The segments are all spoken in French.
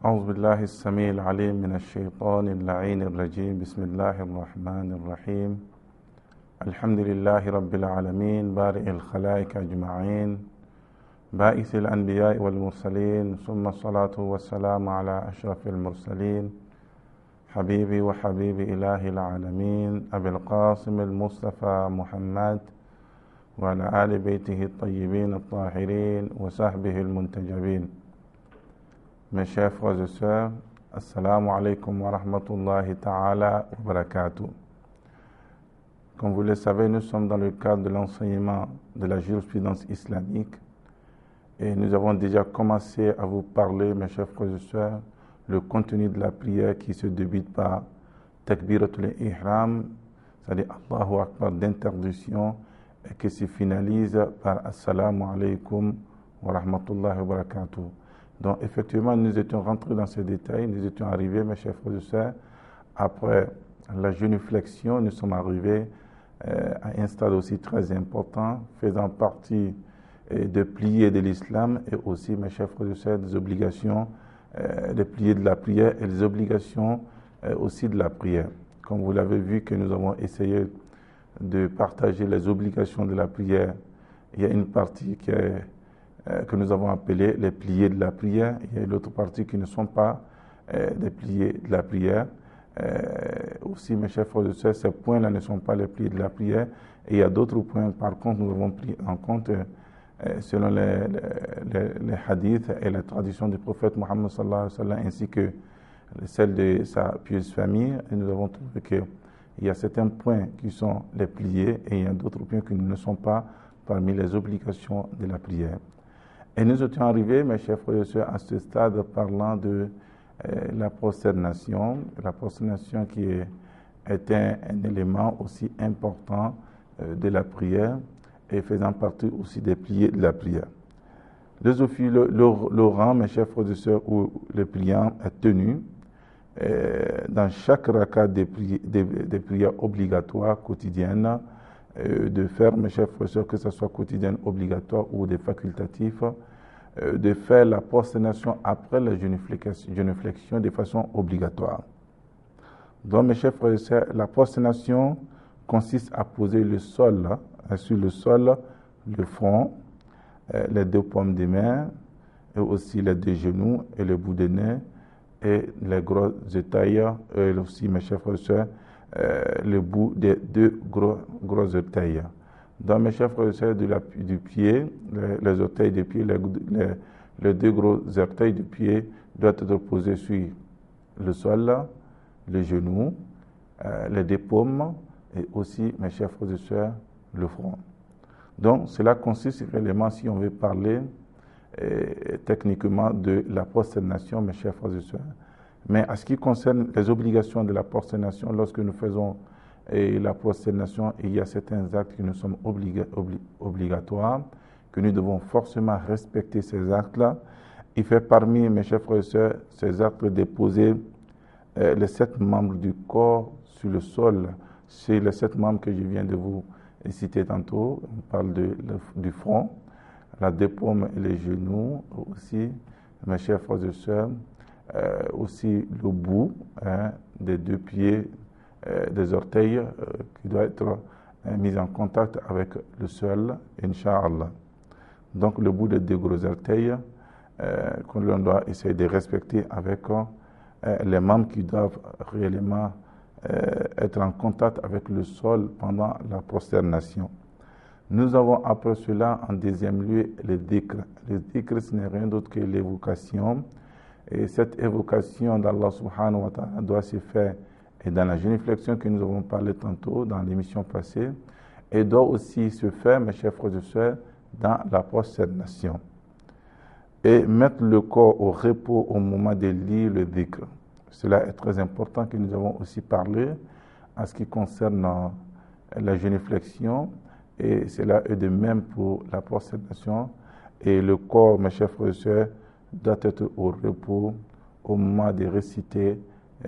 أعوذ بالله السميع العليم من الشيطان اللعين الرجيم بسم الله الرحمن الرحيم الحمد لله رب العالمين بارئ الخلائق أجمعين بائس الأنبياء والمرسلين ثم الصلاة والسلام على أشرف المرسلين حبيبي وحبيب إله العالمين أبي القاسم المصطفى محمد وعلى آل بيته الطيبين الطاهرين وصحبه المنتجبين. Mes chers frères et sœurs, Assalamu alaikum wa rahmatullahi ta'ala wa barakatuh. Comme vous le savez, nous sommes dans le cadre de l'enseignement de la jurisprudence islamique et nous avons déjà commencé à vous parler, mes chers frères et sœurs, le contenu de la prière qui se débute par Takbiratul Ihram, c'est-à-dire Allahu Akbar d'interdiction, et qui se finalise par Assalamu alaikum wa rahmatullahi wa barakatuh. Donc, effectivement, nous étions rentrés dans ces détails, nous étions arrivés, mes chers frères et sœurs, après la génuflexion, nous sommes arrivés à un stade aussi très important, faisant partie des piliers de l'islam et aussi, mes chers frères et sœurs, des obligations, des piliers de la prière et des obligations aussi de la prière. Comme vous l'avez vu que nous avons essayé de partager les obligations de la prière, il y a une partie que nous avons appelé les piliers de la prière. Il y a l'autre partie qui ne sont pas des piliers de la prière. Aussi, mes chers frères et sœurs, ces points-là ne sont pas les piliers de la prière. Et il y a d'autres points, par contre, nous avons pris en compte selon les hadiths et la tradition du prophète Mohammed sallallahu alayhi wa sallam, ainsi que celle de sa pieuse famille. Et nous avons trouvé qu'il y a certains points qui sont les piliers et il y a d'autres points qui ne sont pas parmi les obligations de la prière. Et nous étions arrivés, mes chers frères et sœurs, à ce stade parlant de la prosternation qui est un élément aussi important de la prière et faisant partie aussi des piliers de la prière. Le rang, mes chers frères et sœurs, où le priant est tenu, dans chaque rakat des prières obligatoires quotidiennes, de faire, mes chers frères et sœurs, que ce soit quotidienne obligatoire ou des facultatifs, de faire la prosternation après la génuflexion de façon obligatoire. Donc, mes chers frères et sœurs, la prosternation consiste à poser le sol, sur le sol, le front, les deux paumes des mains, et aussi les deux genoux et le bout des nez, et les gros orteils, et aussi, mes chers frères et sœurs, le bout des deux gros orteils. Dans mes chers frères et sœurs, du pied, les orteils du pied, les deux gros orteils du pied doivent être posés sur le sol, le genou, les deux paumes et aussi, mes chers frères et sœurs, le front. Donc, cela consiste réellement, si on veut parler techniquement de la prosternation, mes chers frères et sœurs. Mais à ce qui concerne les obligations de la prosternation, lorsque nous faisons la prosternation, il y a certains actes qui nous sont obligatoires, que nous devons forcément respecter ces actes-là. Il fait parmi, mes chers frères et sœurs, ces actes de poser les 7 membres du corps sur le sol. C'est les 7 membres que je viens de vous citer tantôt. On parle du front, la deux paumes et les genoux aussi, mes chers frères et sœurs. Aussi le bout des deux pieds, des orteils qui doit être mis en contact avec le sol, Inch'Allah. Donc le bout des deux gros orteils que l'on doit essayer de respecter avec les membres qui doivent réellement être en contact avec le sol pendant la prosternation. Nous avons après cela en deuxième lieu le dhikr. Le dhikr, ce n'est rien d'autre que l'évocation. Et cette évocation d'Allah subhanahu wa ta'ala doit se faire et dans la génuflexion que nous avons parlé tantôt dans l'émission passée, et doit aussi se faire, mes chers frères et sœurs, dans la prosternation. Et mettre le corps au repos au moment de lire le dhikr. Cela est très important que nous avons aussi parlé en ce qui concerne la génuflexion, et cela est de même pour la prosternation. Et le corps, mes chers frères et sœurs, doit être au repos au moment de réciter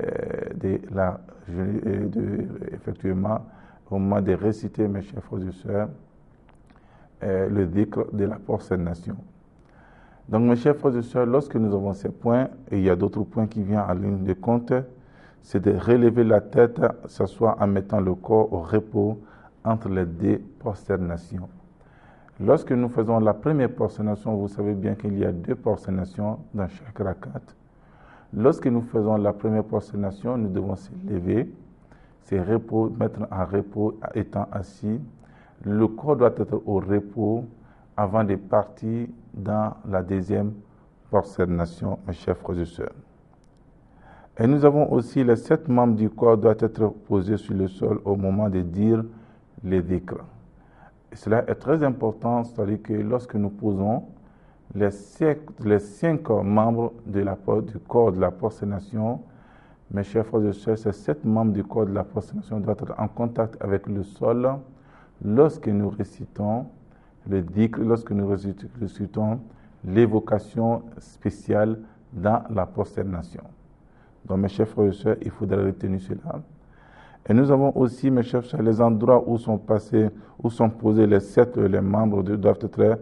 effectivement, au moment de réciter, mes chers frères et sœurs, le dhikr de la prosternation. Donc, mes chers frères et sœurs, lorsque nous avons ces points, et il y a d'autres points qui viennent en ligne de compte, c'est de relever la tête, s'asseoir en mettant le corps au repos entre les deux prosternations. Lorsque nous faisons la première prosternation, vous savez bien qu'il y a 2 prosternations dans chaque rakat. Lorsque nous faisons la première prosternation, nous devons se lever, se repos, mettre en repos étant assis. Le corps doit être au repos avant de partir dans la deuxième prosternation, mes chers frères et sœurs. Et nous avons aussi les 7 membres du corps doivent être posés sur le sol au moment de dire les dhikr. Et cela est très important, c'est-à-dire que lorsque nous posons les 5 membres du corps de la prosternation, mes chers frères et sœurs, ces 7 membres du corps de la prosternation doivent être en contact avec le sol lorsque nous récitons le dhikr, lorsque nous récitons l'évocation spéciale dans la prosternation. Donc, mes chers frères et sœurs, il faudra retenir cela. Et nous avons aussi, mes chers frères, les endroits où sont posés les membres doivent être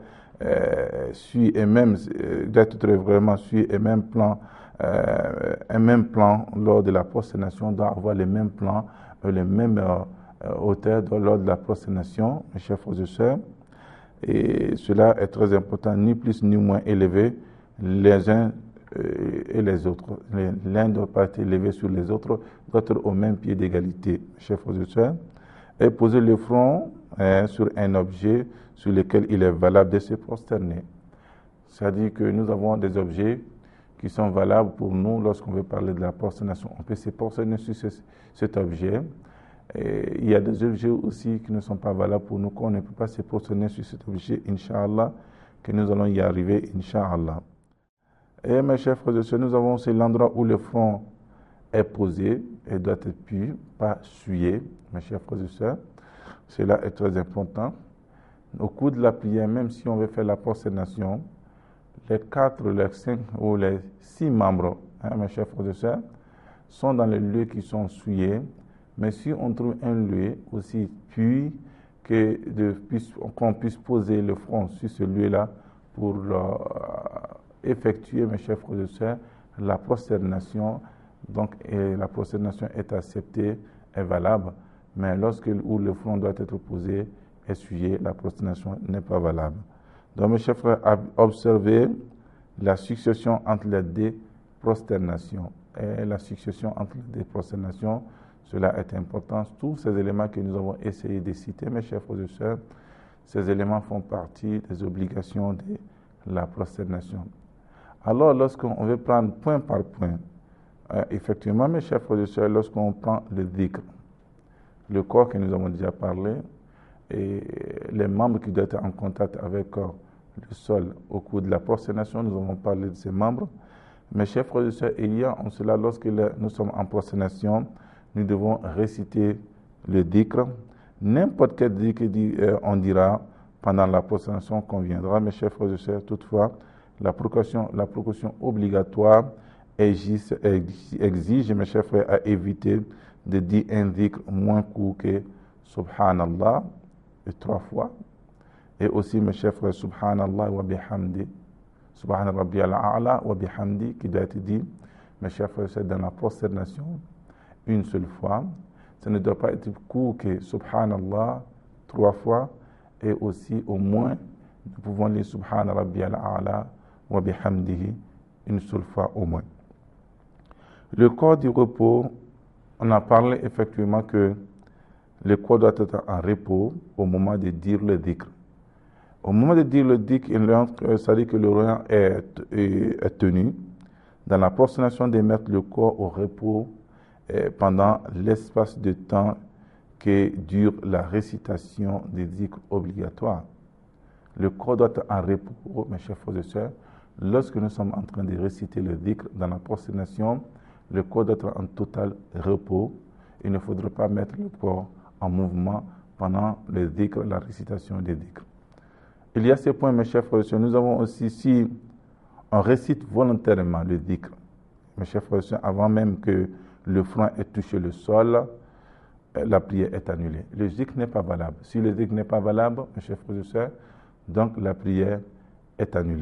sur et même, doivent être vraiment sur et même plan, un même plan lors de la prosternation, doit avoir les mêmes plans, les mêmes hauteurs lors de la prosternation, mes chers frères et sœurs. Et cela est très important, ni plus ni moins élevé les uns et les autres. L'un ne doit pas être élevé sur les autres, doit être au même pied d'égalité, chers frères et sœurs. Et poser le front sur un objet sur lequel il est valable de se prosterner. C'est-à-dire que nous avons des objets qui sont valables pour nous lorsqu'on veut parler de la prosternation. On peut se prosterner sur cet objet. Et il y a des objets aussi qui ne sont pas valables pour nous, qu'on ne peut pas se prosterner sur cet objet, Inch'Allah, que nous allons y arriver, Inch'Allah. Et mes chers frères et sœurs, nous avons aussi l'endroit où le front est posé et doit être pur, pas souillé, mes chers frères et sœurs. Cela est très important. Au cours de la prière, même si on veut faire la prosternation, les 4, les 5 ou les 6 membres, mes chers frères et sœurs, sont dans les lieux qui sont souillés. Mais si on trouve un lieu aussi pur, qu'on puisse poser le front sur ce lieu-là pour effectuer, mes chers frères et sœurs, la prosternation. Donc, la prosternation est acceptée, est valable. Mais où le front doit être posé, essuyé, la prosternation n'est pas valable. Donc, mes chers frères, observez la succession entre les 2 prosternations. Et la succession entre les 2 prosternations, cela est important. Tous ces éléments que nous avons essayé de citer, mes chers frères et sœurs, ces éléments font partie des obligations de la prosternation. Alors, lorsqu'on veut prendre point par point, effectivement, mes chers frères et sœurs, lorsqu'on prend le dhikr, le corps que nous avons déjà parlé, et les membres qui doivent être en contact avec le sol au cours de la prosternation, nous avons parlé de ces membres. Mes chers frères et sœurs, il y a en cela, lorsque nous sommes en prosternation, nous devons réciter le dhikr. N'importe quel dhikr on dira pendant la prosternation conviendra, mes chers frères et sœurs. Toutefois, la précaution obligatoire exige, mes chers frères, à éviter de dire un dhikr moins court que Subhanallah 3 fois. Et aussi, mes chers frères, Subhanallah wa bihamdi, Subhan Rabbiyal A'la wa bihamdi, qui doit être dit, mes chers frères, c'est dans la prosternation, une seule fois. Ça ne doit pas être court que Subhanallah 3 fois. Et aussi, au moins, nous pouvons lire Subhan Rabbiyal A'la wa bihamdihi une seule fois au moins. Le corps du repos, on a parlé effectivement que le corps doit être en repos au moment de dire le dhikr. Au moment de dire le dhikr, c'est-à-dire que le royaume est tenu dans la prosternation de mettre le corps au repos pendant l'espace de temps que dure la récitation des dhikr obligatoires. Le corps doit être en repos, mes chers frères et sœurs. Lorsque nous sommes en train de réciter le dhikr dans la prosternation, le corps doit être en total repos. Il ne faudra pas mettre le corps en mouvement pendant le dhikr, la récitation des dhikr. Il y a ces points, mes chers frères et sœurs. Nous avons aussi, si on récite volontairement le dhikr, mes chers frères et sœurs, avant même que le front ait touché le sol, la prière est annulée. Le dhikr n'est pas valable. Si le dhikr n'est pas valable, mes chers frères et sœurs, donc la prière est annulée.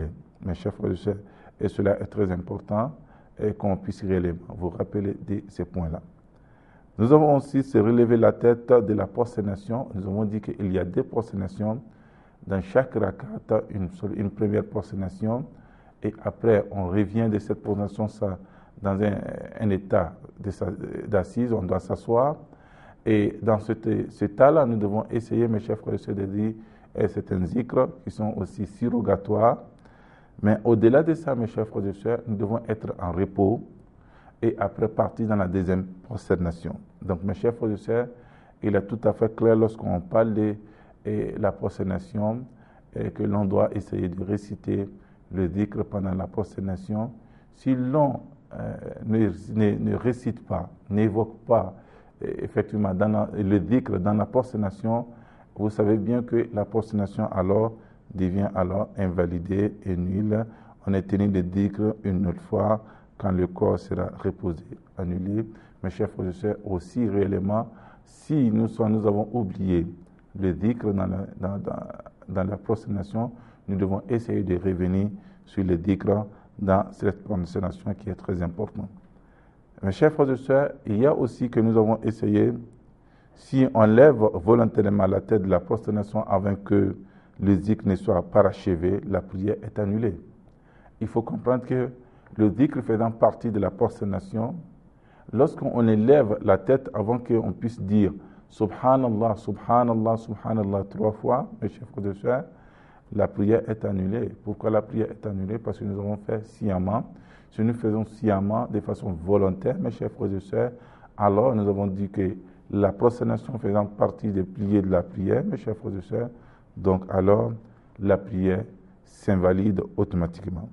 mes chers frères et sœurs, et cela est très important, et qu'on puisse réellement vous rappeler de ces points-là. Nous avons aussi se relevé la tête de la prosternation. Nous avons dit qu'il y a 2 prosternations. Dans chaque rakat, une première prosternation, et après on revient de cette prosternation dans un état d'assise, on doit s'asseoir. Et dans cet état-là, nous devons essayer, mes chers frères et sœurs, de dire certains zikrs qui sont aussi surrogatoires. Mais au-delà de ça, mes chers frères et sœurs, nous devons être en repos et après partir dans la deuxième prosternation. Donc, mes chers frères et sœurs, il est tout à fait clair lorsqu'on parle de la prosternation que l'on doit essayer de réciter le dhikr pendant la prosternation. Si l'on ne récite pas, n'évoque pas effectivement le dhikr dans la prosternation, vous savez bien que la prosternation alors devient alors invalidée et nulle. On est tenu de dhikr une autre fois quand le corps sera reposé, annulé. Mes chers frères et sœurs, aussi réellement, si nous avons oublié le dhikr dans la prosternation, nous devons essayer de revenir sur le dhikr dans cette prosternation qui est très importante. Mes chers frères et sœurs, il y a aussi que nous avons essayé, si on lève volontairement la tête de la prosternation avant que le dhikr ne soit parachevé, la prière est annulée. Il faut comprendre que le dhikr faisant partie de la prosternation, lorsqu'on élève la tête avant qu'on puisse dire Subhanallah, Subhanallah, Subhanallah 3 fois, mes chers frères et sœurs, la prière est annulée. Pourquoi la prière est annulée? Parce que nous avons fait sciemment. Si nous faisons sciemment, de façon volontaire, mes chers frères et sœurs, alors nous avons dit que la prosternation faisant partie des piliers de la prière, mes chers frères et sœurs, donc alors la prière s'invalide automatiquement.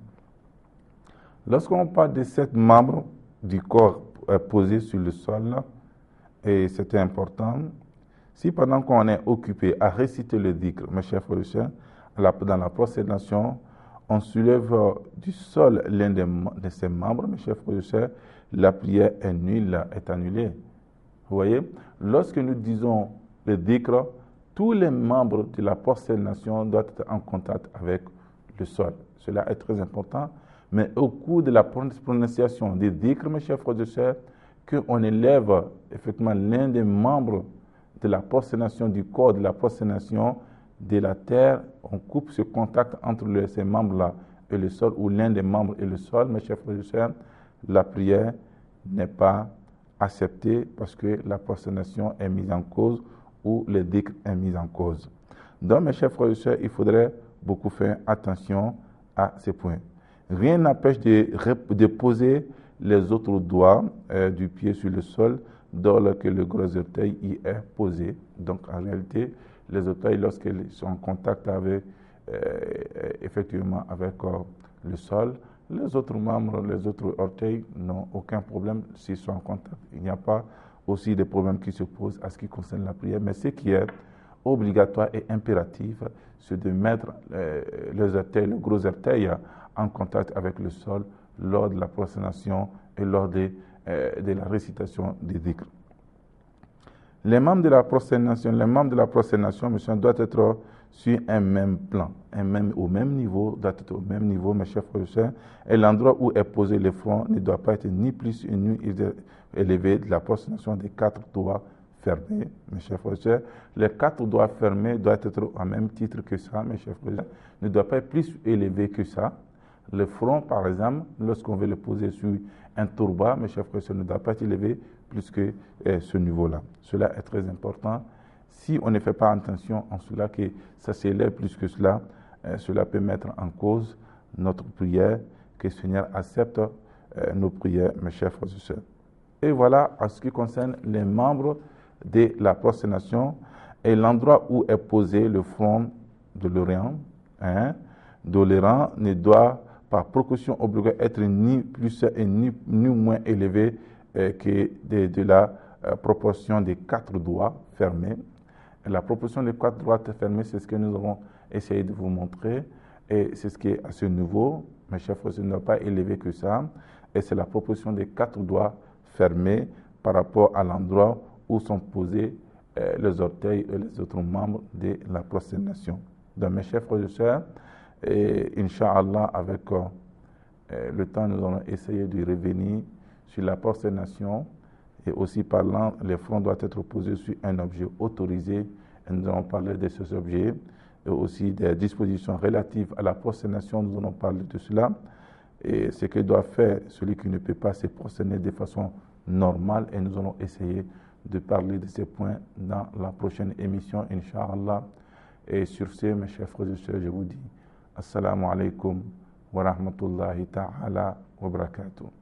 Lorsqu'on parle de 7 membres du corps posés sur le sol, et c'est important, si pendant qu'on est occupé à réciter le dhikr, mes chers frères et sœurs, dans la prosternation, on soulève du sol l'un de ses membres, mes chers frères et sœurs, la prière est nulle, est annulée. Vous voyez, lorsque nous disons le dhikr, tous les membres de la prosternation doivent être en contact avec le sol. Cela est très important. Mais au cours de la prononciation des dhikr, mes chers frères et sœurs, qu'on élève effectivement l'un des membres de la prosternation, du corps de la prosternation, de la terre, on coupe ce contact entre ces membres-là et le sol, ou l'un des membres et le sol, mes chers frères et sœurs, la prière n'est pas acceptée parce que la prosternation est mise en cause ou le dhikr est mis en cause. Donc, mes chers frères et sœurs, il faudrait beaucoup faire attention à ces points. Rien n'empêche de poser les autres doigts du pied sur le sol dès que le gros orteil y est posé. Donc, en réalité, les orteils, lorsqu'ils sont en contact avec, effectivement, avec le sol, les autres membres, les autres orteils n'ont aucun problème s'ils sont en contact. Il n'y a pas aussi de problèmes qui se posent à ce qui concerne la prière. Mais ce qui est obligatoire et impératif, c'est de mettre les orteils, le gros orteil en contact avec le sol lors de la prosternation et lors de la récitation des dhikr. Les membres de la prosternation, monsieur, doivent être sur un même plan, au même niveau, doit être au même niveau, mes chers frères et sœurs, et l'endroit où est posé le front ne doit pas être ni plus ni élevé de la prosternation des 4 doigts fermés, mes chers frères et sœurs. Les 4 doigts fermés doivent être au même titre que ça, mes chers frères et sœurs, ne doit pas être plus élevé que ça. Le front, par exemple, lorsqu'on veut le poser sur un turban, mes chers frères et sœurs, ne doit pas être élevé plus que ce niveau-là. Cela est très important. Si on ne fait pas attention en cela, que ça s'élève plus que cela, cela peut mettre en cause notre prière, que le Seigneur accepte nos prières, mes chers frères et sœurs. Et voilà, en ce qui concerne les membres de la prosternation et l'endroit où est posé le front de l'Orient, ne doit par précaution obligatoire être ni plus et ni moins élevé que de la proportion des 4 doigts fermés. Et la proportion des 4 doigts fermés, c'est ce que nous avons essayé de vous montrer. Et c'est ce qui est à ce niveau, mes chers frères, ne doit pas élevé que ça. Et c'est la proportion des 4 doigts fermés par rapport à l'endroit où sont posés les orteils et les autres membres de la prosternation. Donc, mes chers frères et sœurs, Et Inch'Allah, avec le temps, nous allons essayer de revenir sur la prosternation et aussi parlant, les fronts doivent être posés sur un objet autorisé. Et nous allons parler de ces objets et aussi des dispositions relatives à la prosternation. Nous allons parler de cela et ce que doit faire celui qui ne peut pas se prosterner de façon normale. Et nous allons essayer de parler de ces points dans la prochaine émission, Inch'Allah. Et sur ce, mes chers frères et sœurs, je vous dis Assalamu alaikum wa rahmatullahi ta'ala wa barakatuh.